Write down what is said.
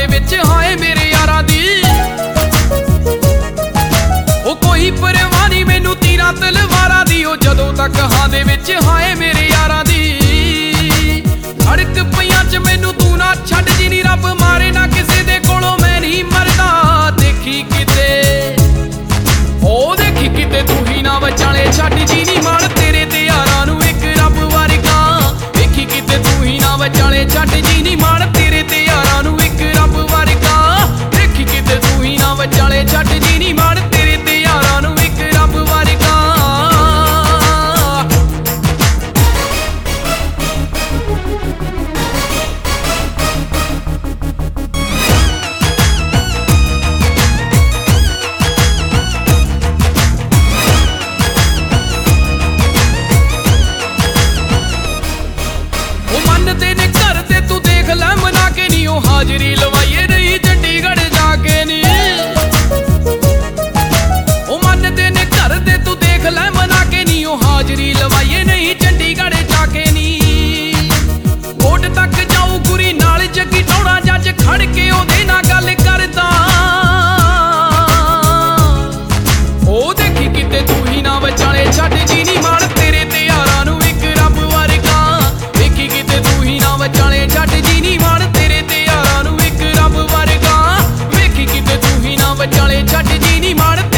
ਦੇ ਵਿੱਚ ਹਾਏ ਮੇਰੇ ਯਾਰਾਂ ਦੀ। ਉਹ ਕੋਈ ਪਰਵਾਹ ਨਹੀਂ ਮੈਨੂੰ ਤੀਰਾਂ ਤਲਵਾਰਾਂ ਦੀ, ਉਹ ਜਦੋਂ ਤੱਕ ਹਾਂ ਦੇ ਵਿੱਚ ਹਾਏ ਮੇਰੇ ਯਾਰਾਂ ਦੀ। ਧੜਕ ਪਈਆਂ ਚ ਮੈਨੂੰ ਤੂੰ ਨਾ ਛੱਡ ਜੀ ਨੀ, ਰੱਬ ਮਾਰੇ ਨਾ ਕਿਸੇ ਦੇ ਕੋਲੋਂ ਮੈਂ ਨਹੀਂ ਮਰਦਾ। ਦੇਖੀ ਕਿਤੇ ਉਹ ਦੇਖੀ ਕਿਤੇ ਤੂੰ ਹੀ ਨਾ ਵਿਚਾਲੇ ਛੱਡ ਜੀ ਨੀ, ਮਾਣ ਤੇਰੇ ਤੇ ਯਾਰਾਂ ਨੂੰ ਇੱਕ ਰੱਬ ਵਰਗਾ। ਦੇਖੀ ਕਿਤੇ ਤੂੰ ਹੀ ਨਾ ਵਿਚਾਲੇ ਛੱਡ ਜੀ ਨੀ, ਮਾਣ ਤੇਰੇ ਤੇ ਯਾਰਾਂ ਨੂੰ ਇੱਕ ਰੱਬ ਵਰਗਾ। ਦੇਖੀ ਕਿਤੇ ਤੂੰ ਹੀ ਨਾ ਵਿਚਾਲੇ ਛੱਡ ਜੀ ਨੀ, ਮਾਣ ਤੇਰੇ ਤੇ ਯਾਰਾਂ ਨੂੰ ਇੱਕ ਰੱਬ ਵਰਗਾ। ਹਾਜ਼ਰੀ ਲਵਾਈਏ ਨਹੀਂ ਚੰਡੀਗੜ੍ਹ ਜਾ ਕੇ ਨੀ, ਉਹ ਮੰਨਦੇ ਨੇ ਘਰ ਦੇ ਤੂੰ ਦੇਖ ਲੈ ਮਨਾ ਕੇ ਨੀ। ਉਹ ਹਾਜ਼ਰੀ ਲਵਾਈਏ ਨਹੀਂ ਚੰਡੀਗੜ੍ਹ ਜਾ ਕੇ ਨੀ। ਕੋਰਟ ਤੱਕ ਜਾਊ ਕੁੜੀ ਨਾਲ ਜੱਗੀ ਟੌੜਾ, ਜੱਜ ਖੜ ਕੇ ਉਹਦੇ ਨਾਲ ਗੱਲ ਕਰਦਾ। ਉਹ ਦੇਖੀ ਕਿਤੇ ਤੂੰ ਹੀ ਨਾ ਵਿਚਾਲੇ ਛੱਡ ਜੀ ਨੀ, ਮਾਣ ਤੇਰੇ ਤੇ ਯਾਰਾਂ ਨੂੰ ਇੱਕ ਰੱਬ ਵਰਗਾ। ਦੇਖੀ ਕਿਤੇ ਤੂੰ ਹੀ ਨਾ ਵਿਚਾਲੇ ਛੱਡ ਜੀ ਨੀ, ਮਾਣ ਤੇਰੇ ਤੇ ਯਾਰਾਂ ਨੂੰ ਇੱਕ ਰੱਬ ਵਰਗਾ। ਵੇਖੀ ਕਿਤੇ ਤੂੰ ਹੀ ਨਾ ਵਿਚਾਲੇ ਛੱਡ ਜੀ ਨੀ, ਮਾਣ